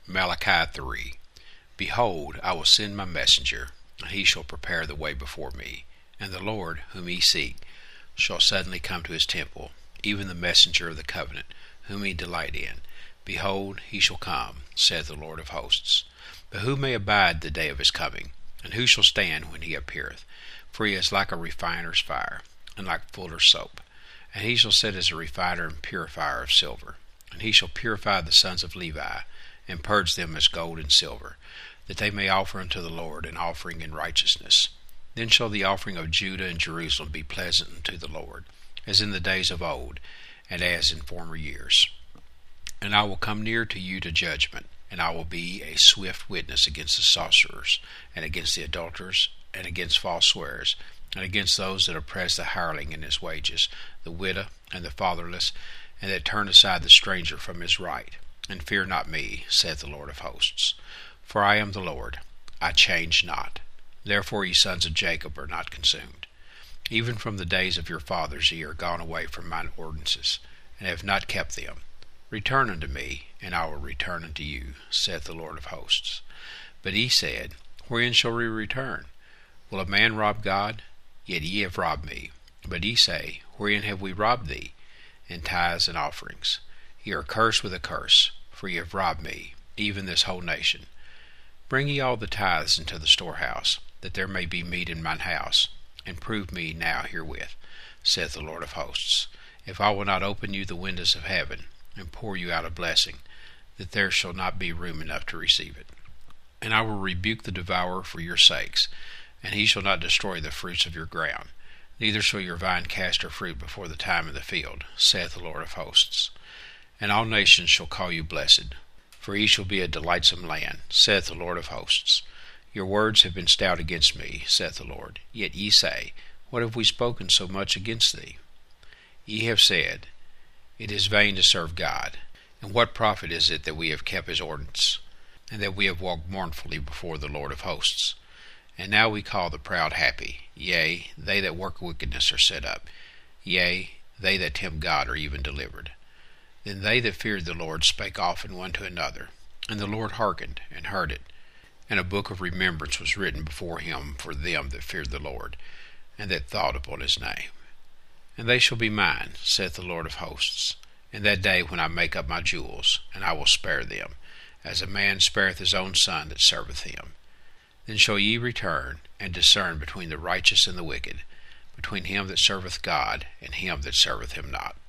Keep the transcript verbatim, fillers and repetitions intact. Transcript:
Malachi three. Behold, I will send my messenger, and he shall prepare the way before me. And the Lord, whom ye seek, shall suddenly come to his temple, even the messenger of the covenant, whom ye delight in. Behold, he shall come, saith the Lord of hosts. But who may abide the day of his coming? And who shall stand when he appeareth? For he is like a refiner's fire, and like fuller's soap. And he shall sit as a refiner and purifier of silver. And he shall purify the sons of Levi, and purge them as gold and silver, that they may offer unto the Lord an offering in righteousness. Then shall the offering of Judah and Jerusalem be pleasant unto the Lord, as in the days of old, and as in former years. And I will come near to you to judgment, and I will be a swift witness against the sorcerers, and against the adulterers, and against false swearers, and against those that oppress the hireling in his wages, the widow, and the fatherless, and that turn aside the stranger from his right. And fear not me, saith the Lord of hosts. For I am the Lord, I change not. Therefore ye sons of Jacob are not consumed. Even from the days of your fathers ye are gone away from mine ordinances, and have not kept them. Return unto me, and I will return unto you, saith the Lord of hosts. But he said, Wherein shall we return? Will a man rob God? Yet ye have robbed me. But ye say, Wherein have we robbed thee? In tithes and offerings. Ye are cursed with a curse, for ye have robbed me, even this whole nation. Bring ye all the tithes into the storehouse, that there may be meat in mine house, and prove me now herewith, saith the Lord of hosts, if I will not open you the windows of heaven, and pour you out a blessing, that there shall not be room enough to receive it. And I will rebuke the devourer for your sakes, and he shall not destroy the fruits of your ground, neither shall your vine cast her fruit before the time of the field, saith the Lord of hosts. And all nations shall call you blessed, for ye shall be a delightsome land, saith the Lord of hosts. Your words have been stout against me, saith the Lord. Yet ye say, What have we spoken so much against thee? Ye have said, It is vain to serve God. And what profit is it that we have kept his ordinance, and that we have walked mournfully before the Lord of hosts? And now we call the proud happy. Yea, they that work wickedness are set up. Yea, they that tempt God are even delivered. Then they that feared the Lord spake often one to another, and the Lord hearkened and heard it. And a book of remembrance was written before him for them that feared the Lord, and that thought upon his name. And they shall be mine, saith the Lord of hosts, in that day when I make up my jewels, and I will spare them, as a man spareth his own son that serveth him. Then shall ye return, and discern between the righteous and the wicked, between him that serveth God and him that serveth him not.